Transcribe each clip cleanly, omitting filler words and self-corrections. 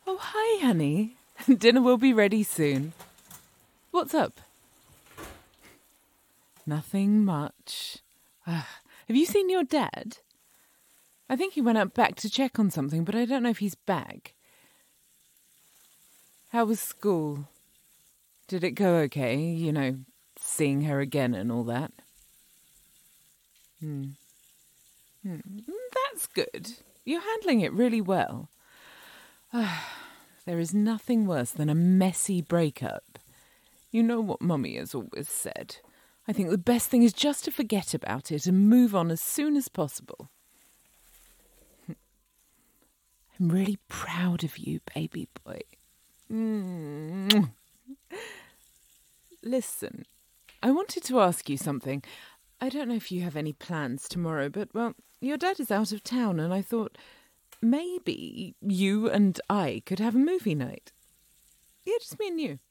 Oh, hi, honey. Dinner will be ready soon. What's up? Nothing much. Have you seen your dad? I think he went out back to check on something, but I don't know if he's back. How was school? Did it go okay? You know, seeing her again and all that? That's good. You're handling it really well. There is nothing worse than a messy breakup. You know what Mummy has always said. I think the best thing is just to forget about it and move on as soon as possible. I'm really proud of you, baby boy. Listen, I wanted to ask you something. I don't know if you have any plans tomorrow, but, well, your dad is out of town and I thought maybe you and I could have a movie night. Yeah, just me and you.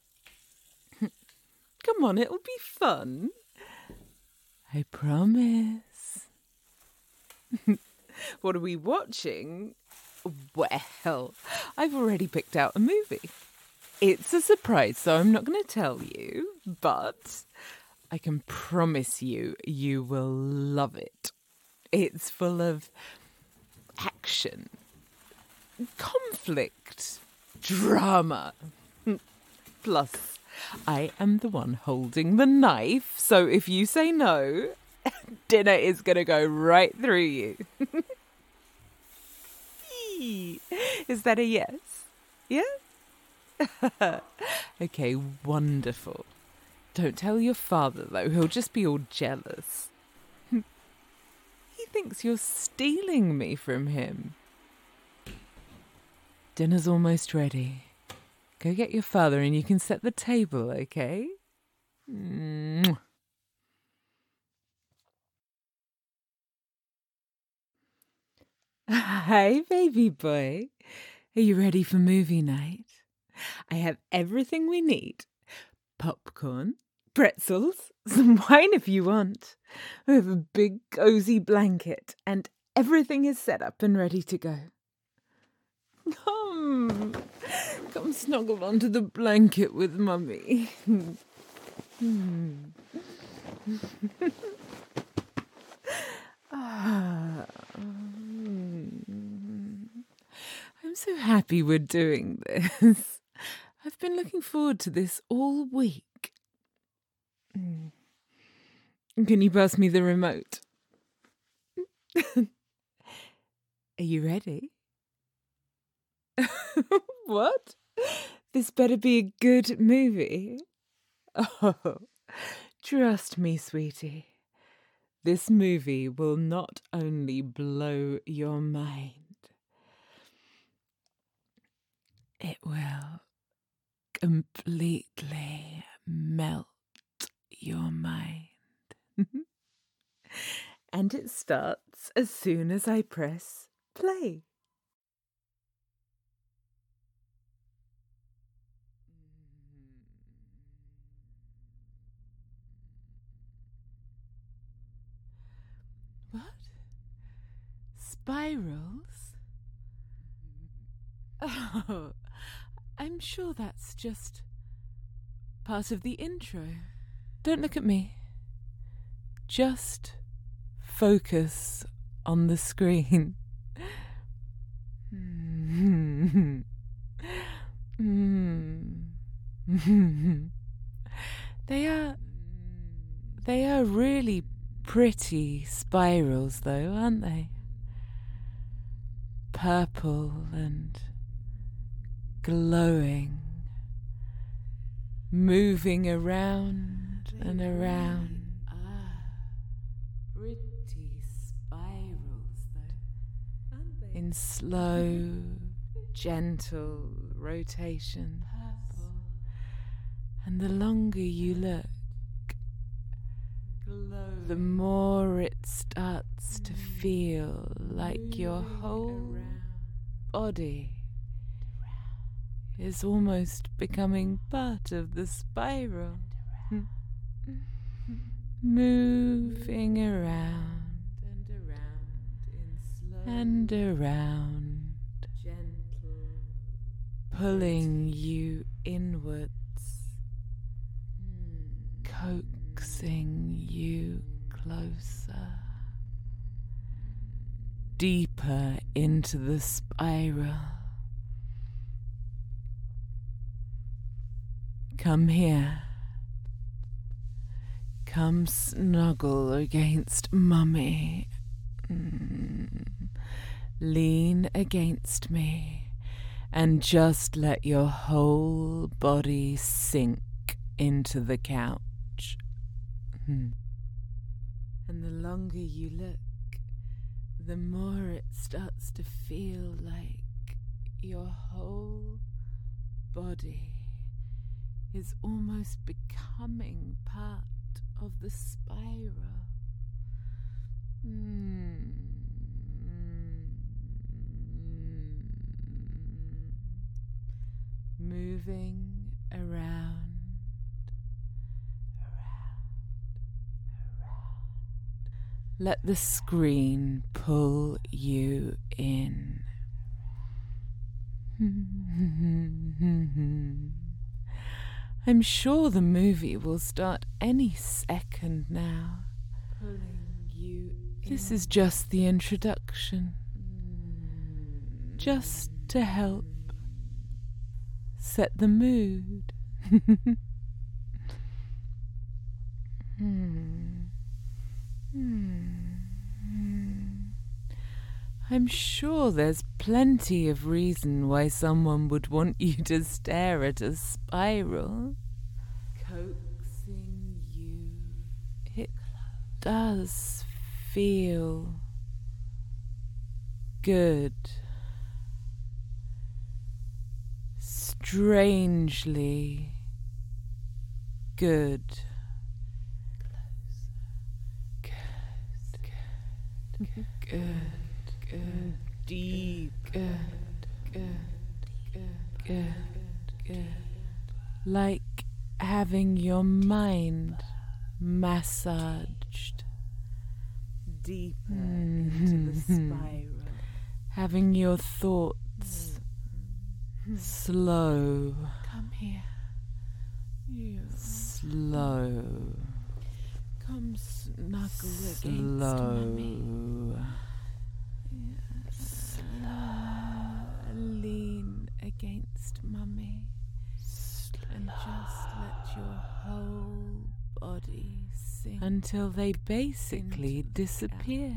Come on, it'll be fun. I promise. What are we watching? Well, I've already picked out a movie. It's a surprise, so I'm not going to tell you, but I can promise you, you will love it. It's full of action, conflict, drama. Plus, I am the one holding the knife, so if you say no, dinner is going to go right through you. Is that a yes? Yeah? Okay, wonderful. Don't tell your father, though. He'll just be all jealous. He thinks you're stealing me from him. Dinner's almost ready. Go get your father and you can set the table, okay? Mwah. Hi, baby boy. Are you ready for movie night? I have everything we need. Popcorn, pretzels, some wine if you want. I have a big cozy blanket and everything is set up and ready to go. Come snuggle onto the blanket with Mummy. I'm so happy we're doing this. I've been looking forward to this all week. Can you pass me the remote? Are you ready? What? This better be a good movie. Oh, trust me, sweetie. This movie will not only blow your mind, it will completely melt your mind. And it starts as soon as I press play. What? Spirals? Oh, I'm sure that's just part of the intro. Don't look at me. Just focus on the screen. They are really pretty spirals, though, aren't they? Purple and glowing, moving around and around. Pretty spirals, though, aren't they? In slow, gentle rotation. Purple. And the longer you look, the more it starts to feel like your whole body is almost becoming part of the spiral. Moving around and around. Gentle pulling you inwards, coaxing you closer, deeper into the spiral. Come here. Come snuggle against Mummy. Lean against me and just let your whole body sink into the couch. And the longer you look, the more it starts to feel like your whole body is almost becoming part of the spiral. Moving around. Let the screen pull you in. I'm sure the movie will start any second now. Pulling you in. This is just the introduction. Just to help set the mood. I'm sure there's plenty of reason why someone would want you to stare at a spiral. Coaxing you. It does feel good. Strangely good. Good. Deep. Good. Like having your mind massaged deeper into the spiral. Having your thoughts slow. Come here. Slow. Come snuggle against Mummy. Lean against Mummy. And just let your whole body sink until they basically disappear.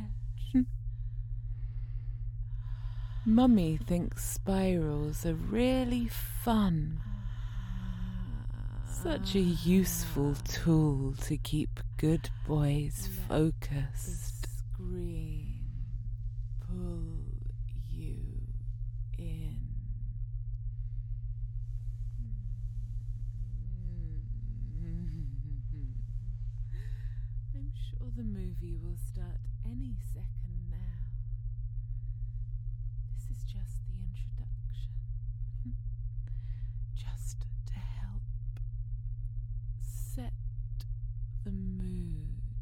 Mummy thinks spirals are really fun. Such a useful tool to keep good boys focused. The screen pull you in. I'm sure the movie will start any second now. This is just the introduction. Just to help set the mood.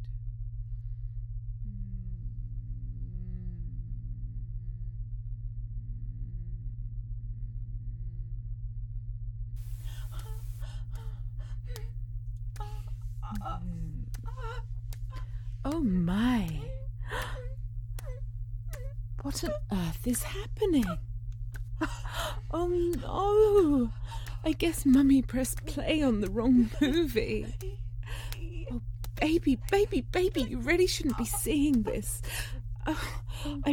Oh my! What on earth is happening? Oh no! I guess Mummy pressed play on the wrong movie. Oh, baby, you really shouldn't be seeing this. Oh, I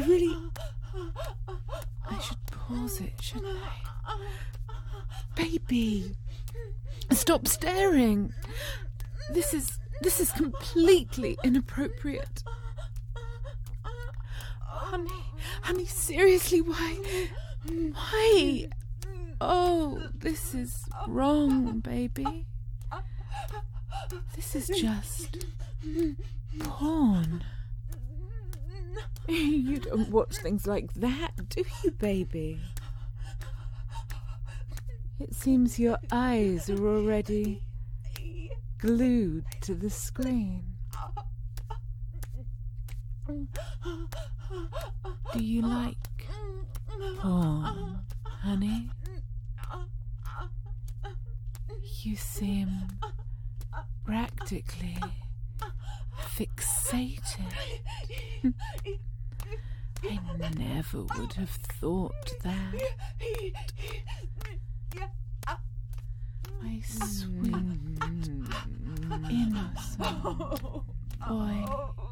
should pause it, shouldn't I? Baby, stop staring. This is completely inappropriate. Honey, seriously, why? Oh, this is wrong, baby. This is just porn. You don't watch things like that, do you, baby? It seems your eyes are already glued to the screen. Do you like porn, honey? You seem practically fixated. I never would have thought that. My sweet, innocent boy.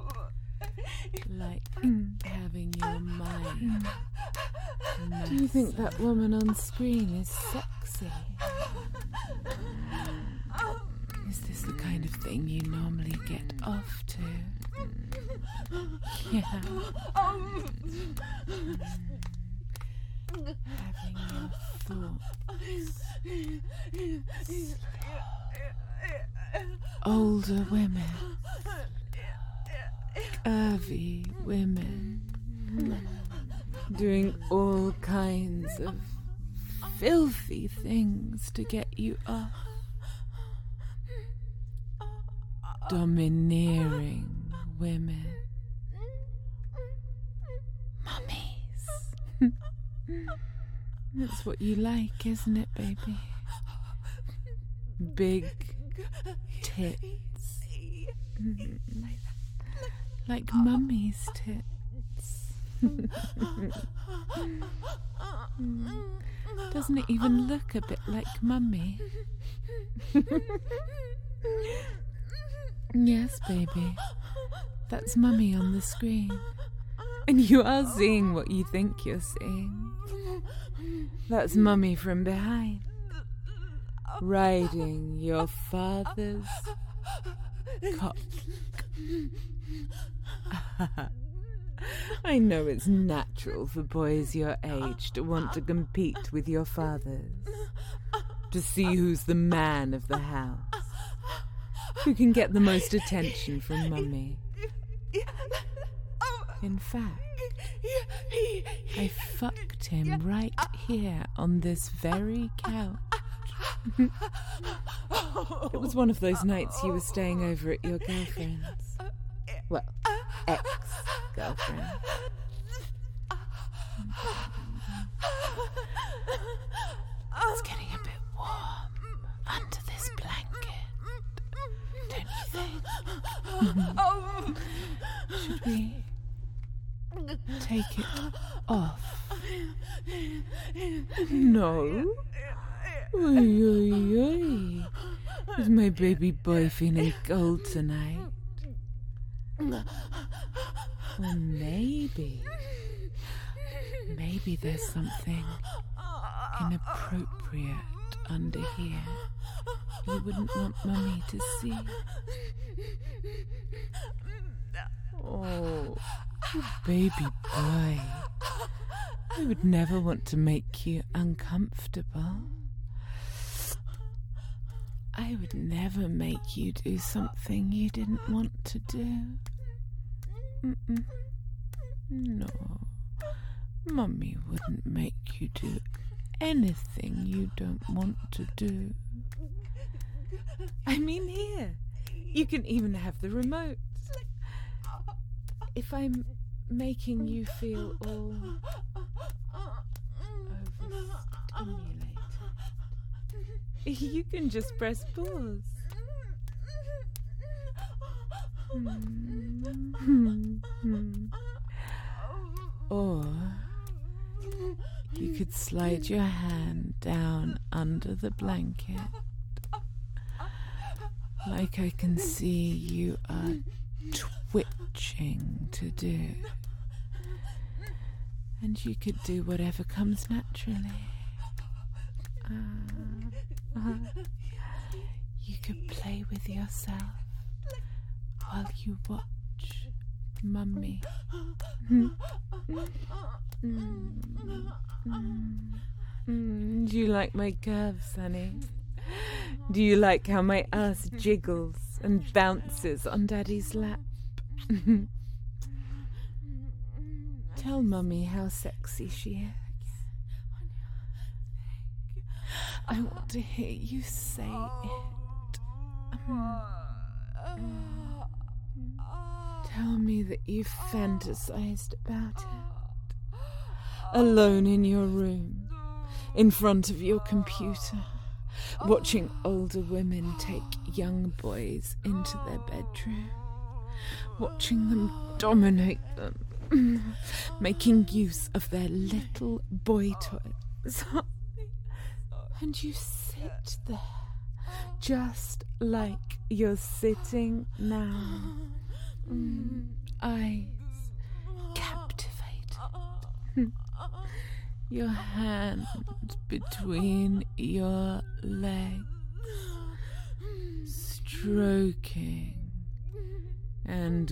Like having your mind. Do you think that woman on screen is sexy? Is this the kind of thing you normally get off to? Yeah. Having your thoughts. Older women. Curvy women. Doing all kinds of filthy things to get you off. Domineering women. Mummies. That's what you like, isn't it, baby? Big tits. Like mummy's tits. Doesn't it even look a bit like mummy? Yes, baby. That's mummy on the screen. And you are seeing what you think you're seeing. That's mummy from behind. Riding your father's cock. I know it's natural for boys your age to want to compete with your fathers, to see who's the man of the house, who can get the most attention from mummy. In fact, I fucked him right here on this very couch. It was one of those nights you were staying over at your girlfriend's. Well, ex-girlfriend. It's getting a bit warm under this blanket, don't you think? Should we take it off? No. Oy, oy, oy. Is my baby boy feeling cold tonight? Or maybe there's something inappropriate under here you wouldn't want mummy to see. Oh, baby boy. I would never want to make you uncomfortable. I would never make you do something you didn't want to do. No, mummy wouldn't make you do anything you don't want to do. I mean, here, you can even have the remote. If I'm making you feel all overstimulated, you can just press pause. Or you could slide your hand down under the blanket, like I can see you are twitching to do. And you could do whatever comes naturally. You could play with yourself while you watch mummy. Do you like my curves, honey? Do you like how my ass jiggles and bounces on Daddy's lap? Tell mummy how sexy she is. I want to hear you say it. Tell me that you've fantasized about it. Alone in your room, in front of your computer, watching older women take young boys into their bedroom, watching them dominate them, making use of their little boy toys. And you sit there, just like you're sitting now, eyes captivated, your hand between your legs, stroking and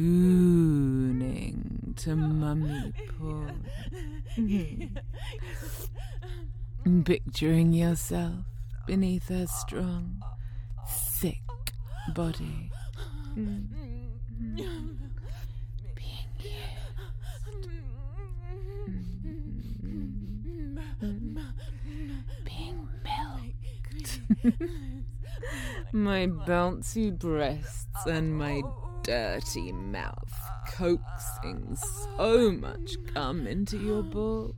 gooning to mummy porn. Picturing yourself beneath her strong, thick body. Being used. Being milked. My bouncy breasts and my dirty mouth coaxing so much cum into your balls.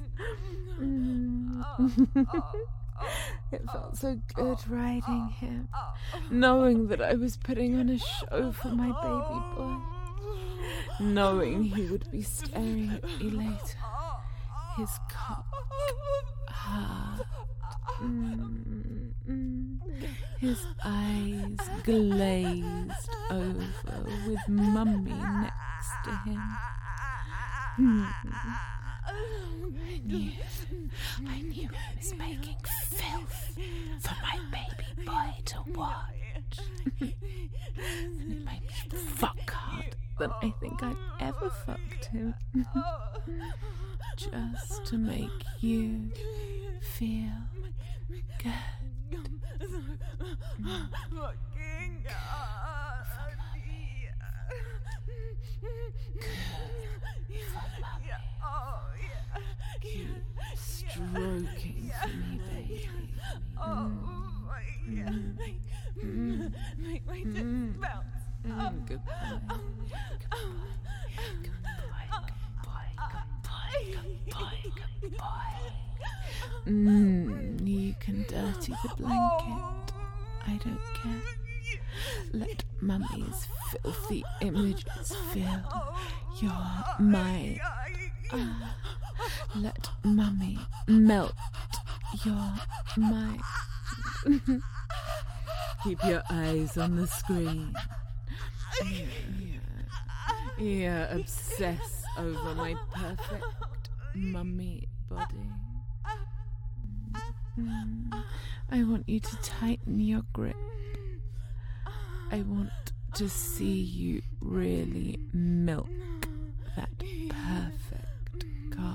It felt so good riding him, knowing that I was putting on a show for my baby boy, knowing he would be staring at me later, his cock hard, his eyes glazed over with mummy next to him. I knew I was making filth for my baby boy to watch. And it made me fuck hard than I think I've ever fucked him. Just to make you feel good. Stroking for me, baby. Make my tits bounce. Goodbye. You can dirty the blanket. I don't care. Let mummy's filthy images fill your mind. Let mummy melt your mind. Keep your eyes on the screen. Yeah, obsess over my perfect mummy body. I want you to tighten your grip. I want to see you really milk that perfect cock.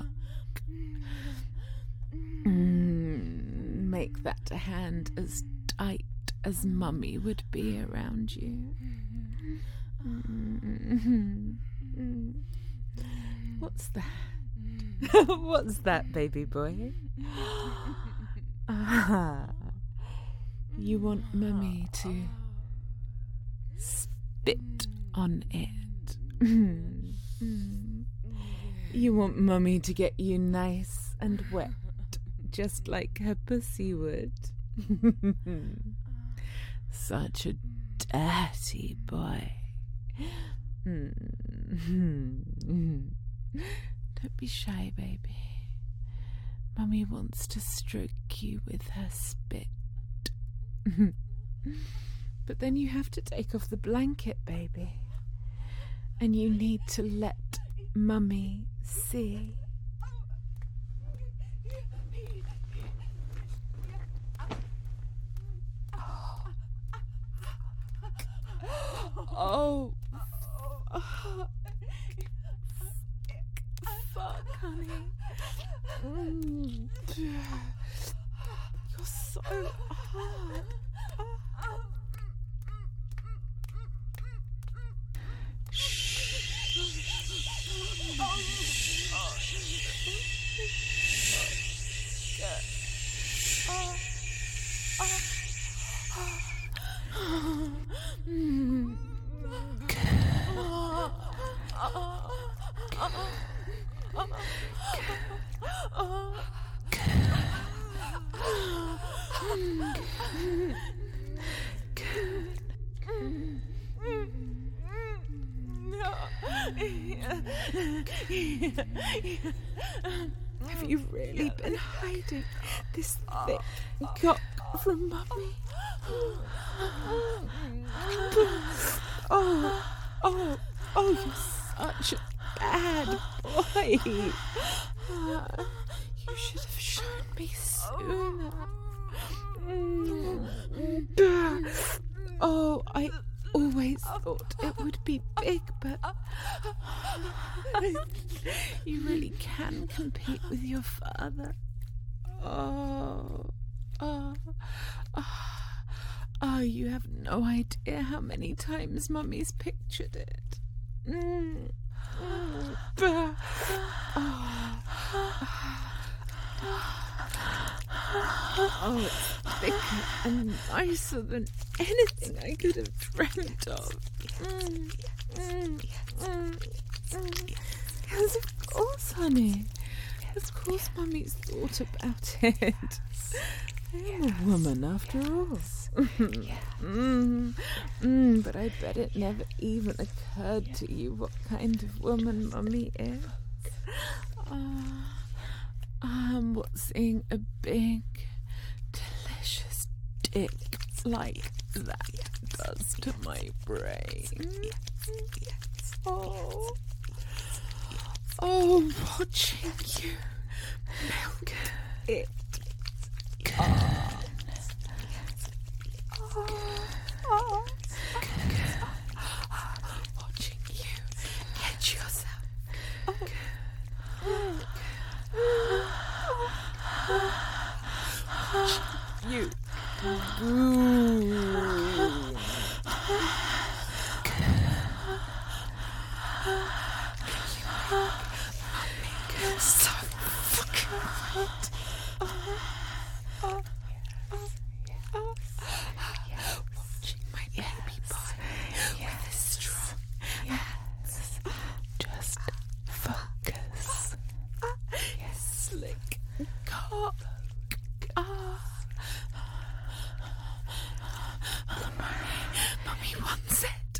Make that hand as tight as mummy would be around you. What's that? What's that, baby boy? You want mummy to spit on it. You want mummy to get you nice and wet, just like her pussy would. Such a dirty boy. Don't be shy, baby. Mummy wants to stroke you with her spit. But then you have to take off the blanket, baby. And you need to let Mummy see. Oh. Fuck, honey. You're so hard. Have you really been hiding this thick cock from Mummy? Oh, you're such a bad boy. You should have shown me sooner. Oh, I always thought it would be big, but you really can compete with your father. Oh, you have no idea how many times Mummy's pictured it. Oh, it's thicker and nicer than anything I could have dreamt of. Yes, of course, honey. Of course, Mummy's thought about it. I'm a woman after all. But I bet it never even occurred to you what kind of woman Mummy is. What seeing a big, delicious dick like that does to my brain. Watching you milk it. Watching you catch yourself. You. So fucking right. Watching my baby boy with his strong hands. Just focus. Slick cock. Mummy wants it.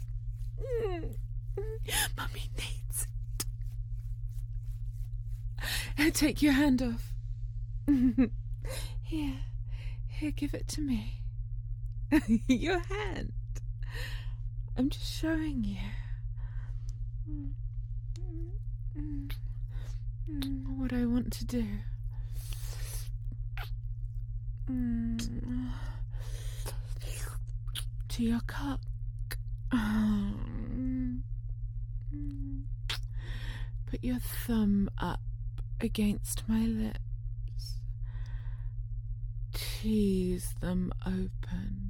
Mummy needs it. Take your hand off. Here, give it to me. Your hand. I'm just showing you. What I want to do. To your cock. Put your thumb up against my lips. Tease them open.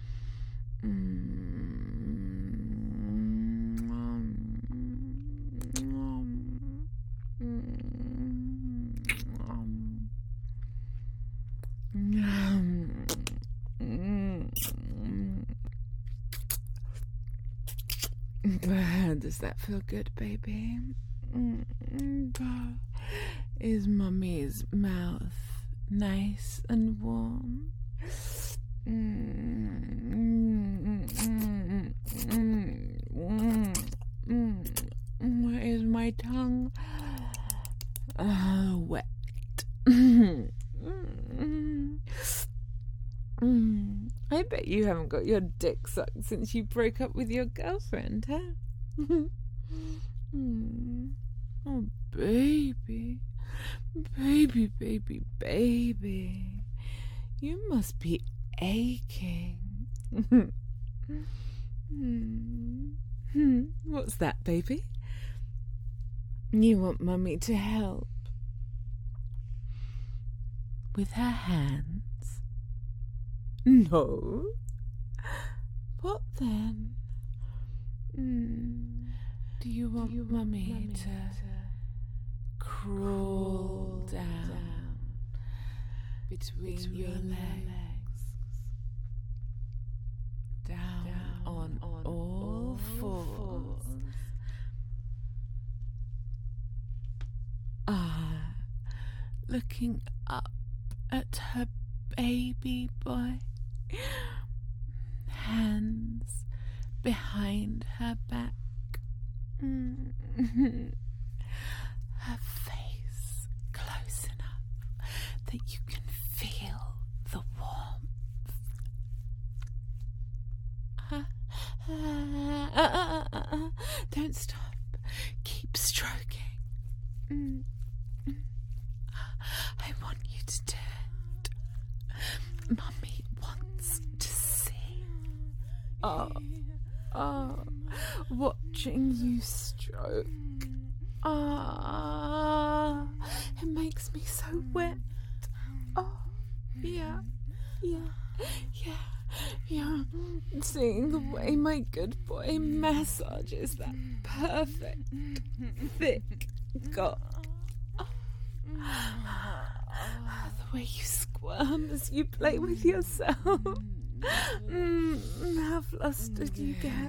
Does that feel good, baby? Is Mummy's mouth nice and warm? Is my tongue wet? I bet you haven't got your dick sucked since you broke up with your girlfriend, huh? Oh, baby. Baby. You must be aching. What's that, baby? You want Mummy to help? With her hands? No. What then? Do you want Mummy to crawl down between your legs, down on all fours? Looking up at her baby boy. Hands behind her back. Her face close enough that you can feel the warmth. Don't stop. Keep stroking. I want you to do it. Mummy wants to see. Watching you stroke. It makes me so wet. Yeah. Seeing the way my good boy massages that perfect, thick cock. The way you squirm as you play with yourself. How flustered you get.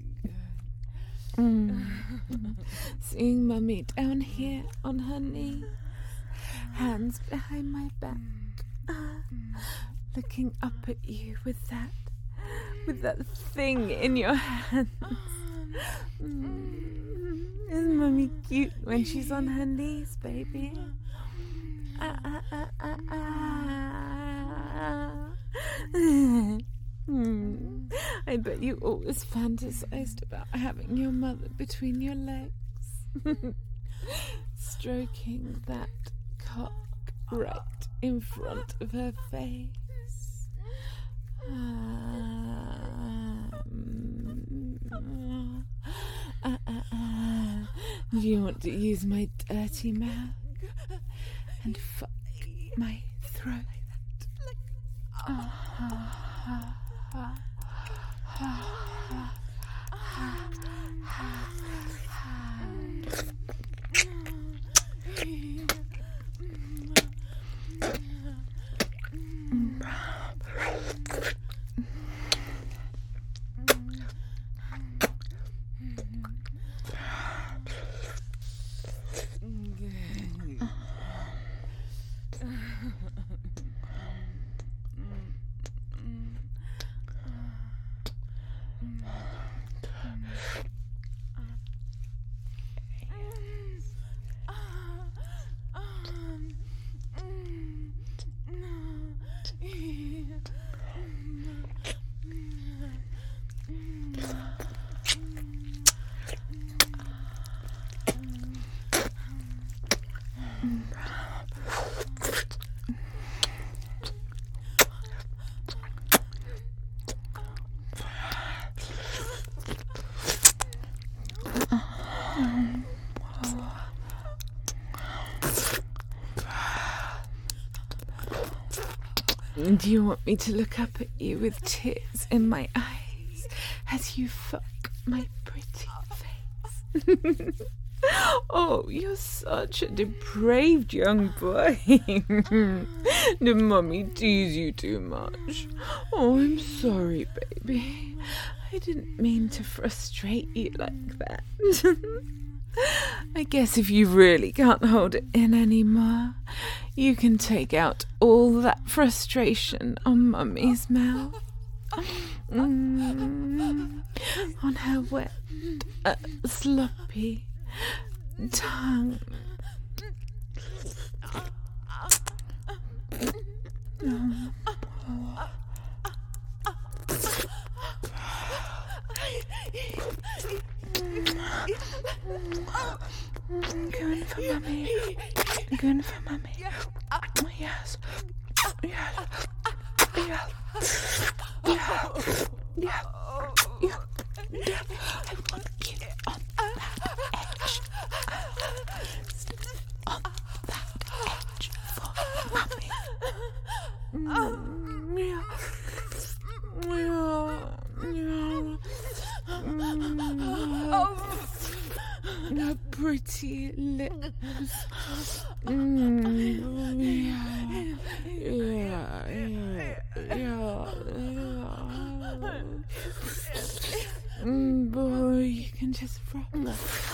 Seeing Mummy down here on her knees, hands behind my back, looking up at you with that thing in your hands. Is Mummy cute when she's on her knees, baby? I bet you always fantasized about having your mother between your legs, stroking that cock right in front of her face. Do you want to use my dirty mouth and fuck my throat? Do you want me to look up at you with tears in my eyes as you fuck my pretty face? Oh, you're such a depraved young boy. Did Mummy tease you too much? Oh, I'm sorry, baby. I didn't mean to frustrate you like that. I guess if you really can't hold it in anymore, you can take out all that frustration on Mummy's mouth. On her wet, sloppy tongue. Going for Mummy. Going for Mummy. Yes. Yes. Yes. Yes. Yes. I want you on that edge. On that edge for Mummy. Your pretty lips. Boy, you can just rub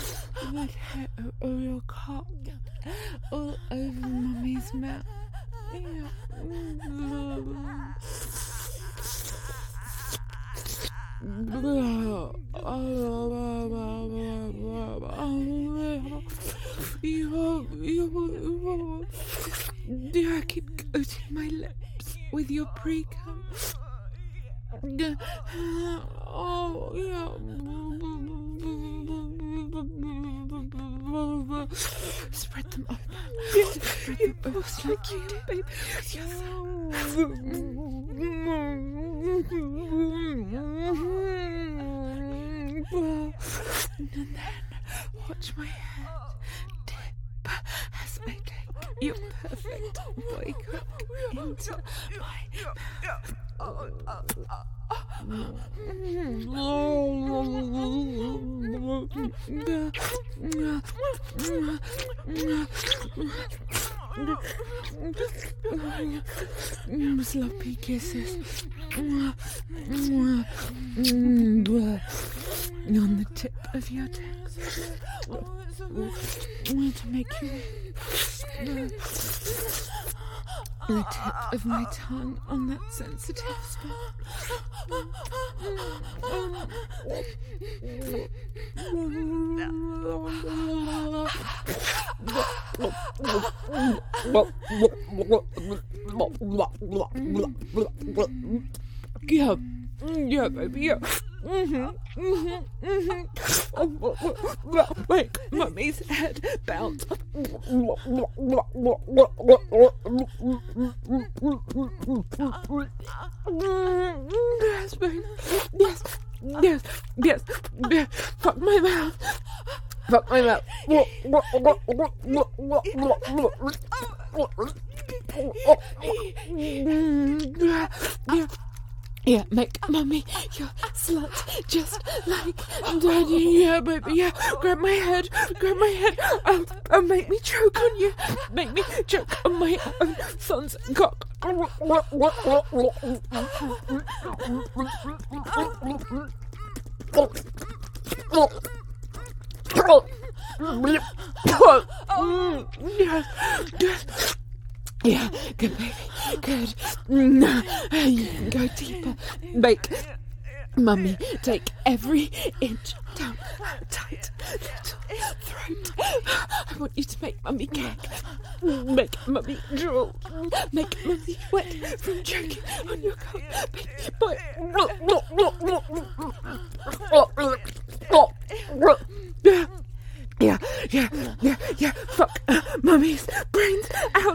the hair of your cock all over Mummy's mouth. Yeah, keep coating my lips with your pre-cum. Oh, yeah. Spread them open. Spread them open like you do, baby. And then watch my head dip as I take your perfect boy cock into my sloppy kisses on the tip of your tongue to make you the tip of my tongue on that sensitive spot. Yeah, baby, yeah. Make mummy's head bounce. Yes, baby. Yes. Fuck my mouth. Fuck my mouth. Yeah, make mummy your slut just like daddy. Yeah, baby, yeah. Grab my head. And make me choke on you. Make me choke on my own son's cock. Yes. Yeah, good baby, good. You can go deeper. Make mummy take every inch down her tight little throat. I want you to make mummy gag. Make mummy drool. Make mummy wet from choking on your cock. Baby boy. Yeah. Fuck mummy's brains out.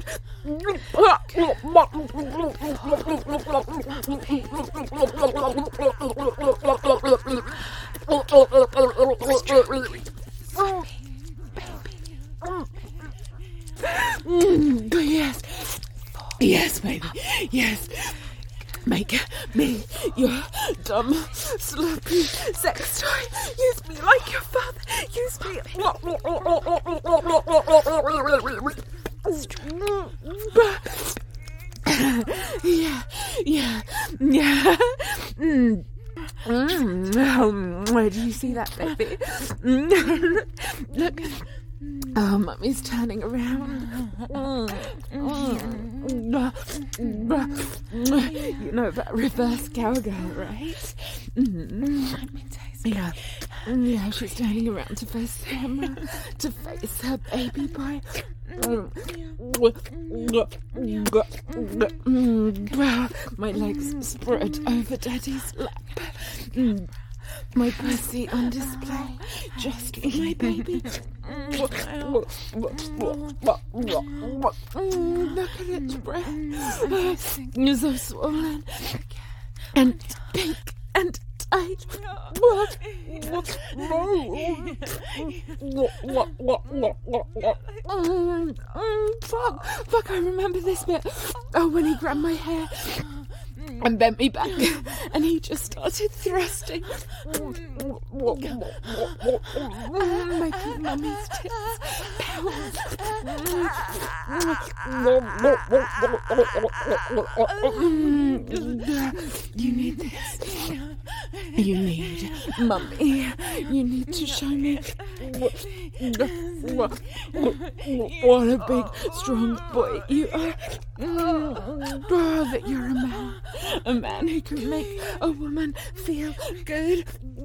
Yes, baby. Yes. Make me your dumb, sloppy sex toy. Use me like your father. Use me. Yeah. Where did you see that, baby? Look. Oh, mummy's turning around. You know about reverse cowgirl, right? Let me taste it. Yeah, she's turning around to face the camera, to face her baby boy. My legs spread over daddy's lap. My pussy on display, just for my baby. Look at its breath. You're so swollen and pink and tight. Fuck, I remember this bit. Oh, when he grabbed my hair and bent me back, and he just started thrusting, making mummy's tits pounce. You need this. You need, Mummy, you need to show me what a big, strong boy you are. That you're a man who can make a woman feel good.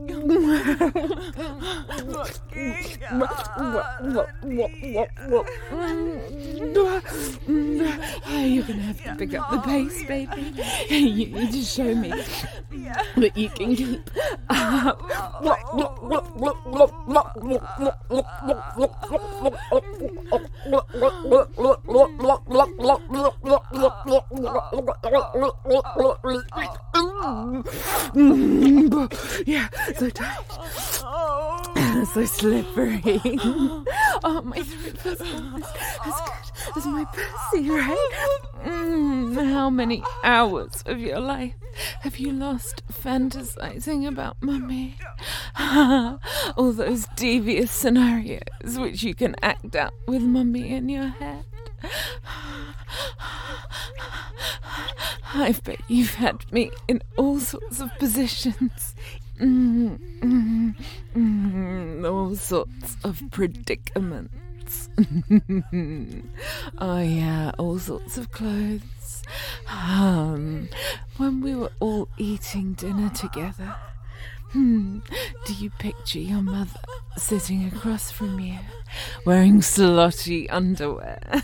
You're gonna have to pick up the pace, baby. You need to show me that you can keep up. Yeah, so tight. So slippery. Oh, my throat feels almost as good as my pussy, right? How many hours of your life have you lost fantasizing about Mummy? All those devious scenarios which you can act out with Mummy in your head. I bet you've had me in all sorts of positions. All sorts of predicaments. Oh yeah, all sorts of clothes. When we were all eating dinner together, do you picture your mother sitting across from you, wearing slotty underwear?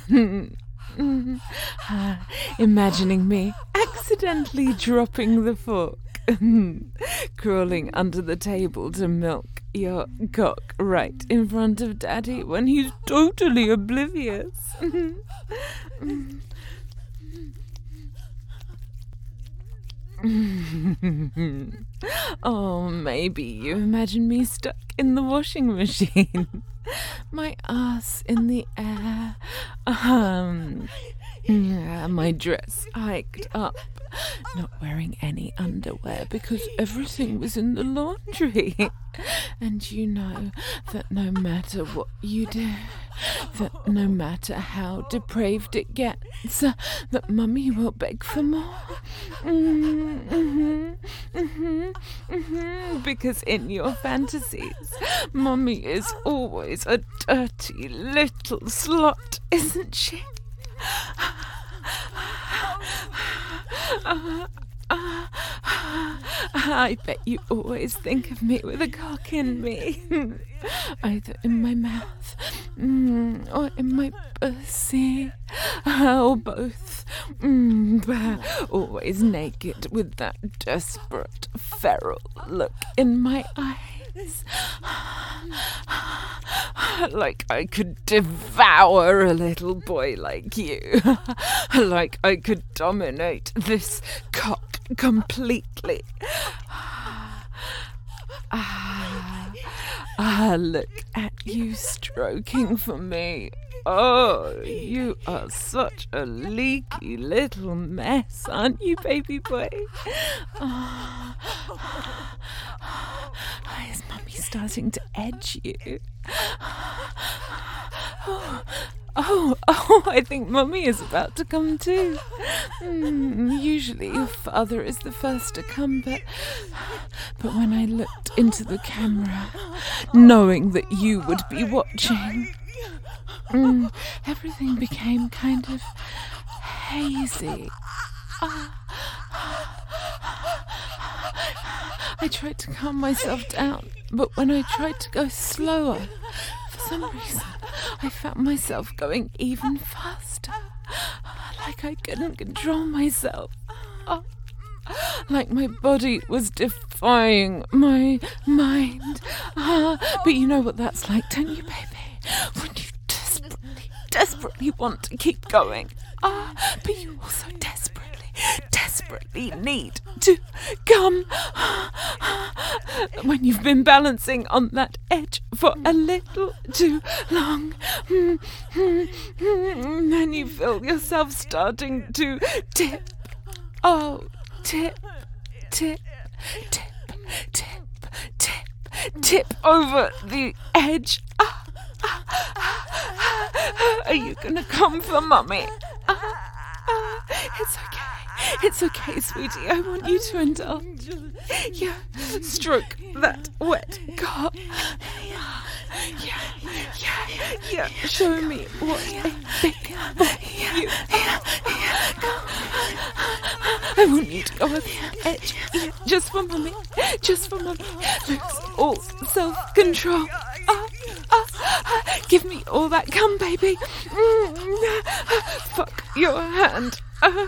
Imagining me accidentally dropping the fork, crawling under the table to milk your cock right in front of Daddy when he's totally oblivious. Oh, maybe you imagine me stuck in the washing machine, my ass in the air, my dress hiked up, not wearing any underwear because everything was in the laundry. And you know that no matter what you do, that no matter how depraved it gets, that Mummy will beg for more. Because in your fantasies, Mummy is always a dirty little slut, isn't she? I bet you always think of me with a cock in me, either in my mouth or in my pussy, or both, always naked with that desperate, feral look in my eyes, like I could devour a little boy like you, like I could dominate this cock completely. Look at you stroking for me. Oh, you are such a leaky little mess, aren't you, baby boy? Is Mummy starting to edge you? Oh, I think Mummy is about to come too. Usually your father is the first to come, but when I looked into the camera, knowing that you would be watching, everything became kind of hazy. I tried to calm myself down, but when I tried to go slower, for some reason, I found myself going even faster, like I couldn't control myself, like my body was defying my mind. But you know what that's like, don't you, baby? When you desperately want to keep going, but you also desperately need to come. When you've been balancing on that edge for a little too long, then you feel yourself starting to tip. Oh, tip over the edge. Are you gonna come for Mummy? It's okay. It's okay, sweetie. I want you to indulge. Yeah, stroke that wet cock. Yeah. Show me what a big boy you are. I want you to go over the edge. Yeah, just for mummy. Just for mummy. Lose all self-control. Give me all that cum, baby. Fuck your hand.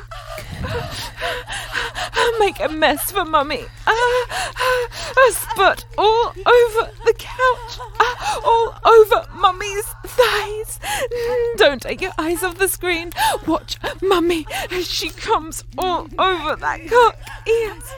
Make a mess for mummy. Spurt all over the couch. All over mummy's thighs. Don't take your eyes off the screen. Watch mummy as she comes all over that cock. Yes.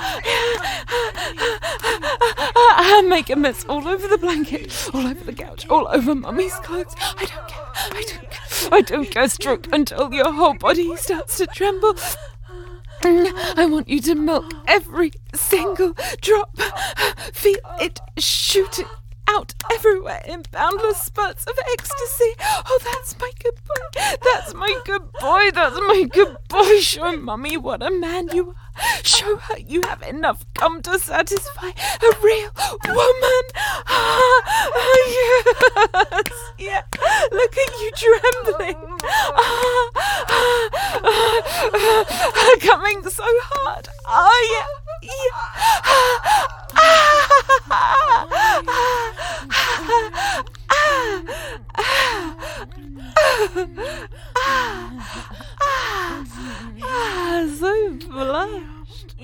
Make a mess all over the blanket, all over the couch, all over mummy's clothes. I don't care. I don't care. Stroke until your whole body starts to tremble. I want you to milk every single drop. Feel it shooting out everywhere in boundless spurts of ecstasy. Oh, that's my good boy. That's my good boy. That's my good boy. Show mummy what a man you are. Show her you have enough cum to satisfy a real woman. Yes. Yeah. Look at you trembling. Coming so hard. Yeah. So blushed.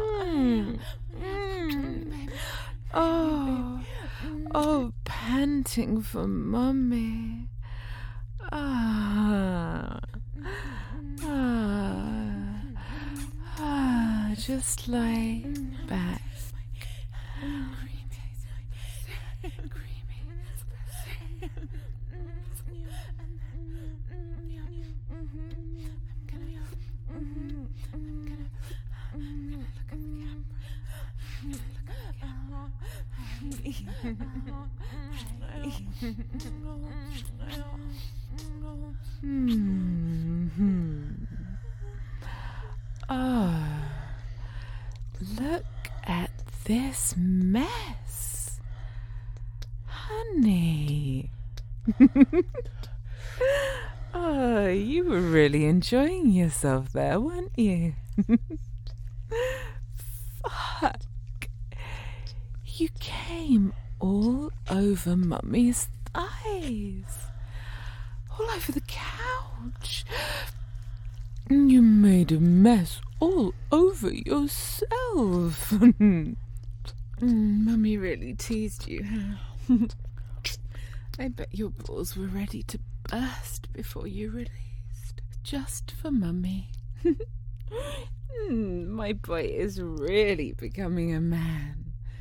Oh, panting for mummy. Just lie back. Oh, look at this mess, honey. Oh, you were really enjoying yourself there, weren't you? Fuck. You came all over mummy's thighs, all over the couch. You made a mess all over yourself. Mummy really teased you, huh? I bet your balls were ready to burst before you released. Just for mummy. My boy is really becoming a man.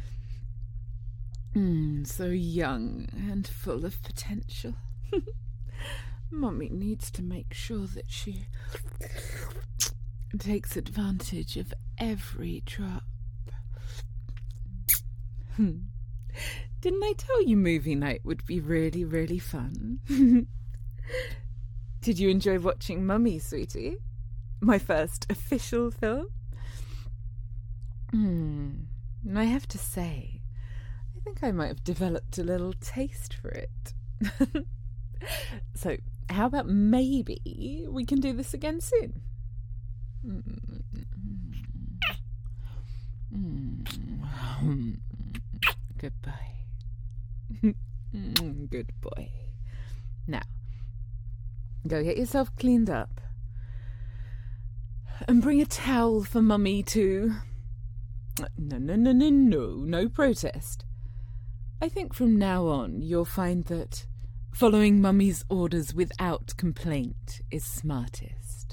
So young and full of potential. Mummy needs to make sure that she takes advantage of every drop. Didn't I tell you movie night would be really, really fun? Did you enjoy watching Mummy, sweetie? My first official film? I have to say, I think I might have developed a little taste for it. So, how about maybe we can do this again soon? Good boy. Good boy. Now, go get yourself cleaned up. And bring a towel for Mummy too. No protest. I think from now on you'll find that following Mummy's orders without complaint is smartest.